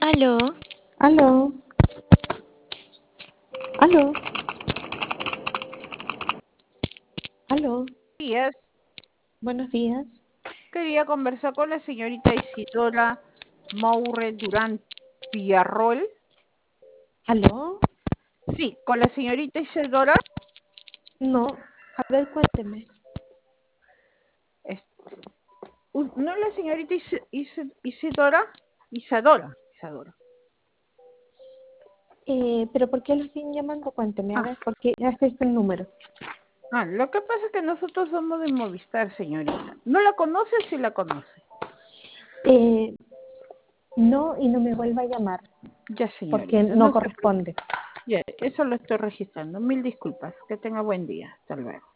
Aló, Aló, aló, aló, Días. buenos días. Quería conversar con la señorita Isidora Moure Durán Villarroel. ¿Aló? Sí, con la señorita Isidora. No, a ver, cuénteme. Es- ¿No la señorita Isidora? Isadora. ¿Pero por qué lo siguen llamando? Cuénteme, a Ah, ver, porque este es el número. lo que pasa es que nosotros somos de Movistar, señorita. ¿No la conoce o sí la conoce? Eh, no, y no me vuelva a llamar, Ya, porque señorita, no no se preocupe. corresponde. Ya, eso lo estoy registrando. Mil disculpas. Que tenga buen día. Hasta luego.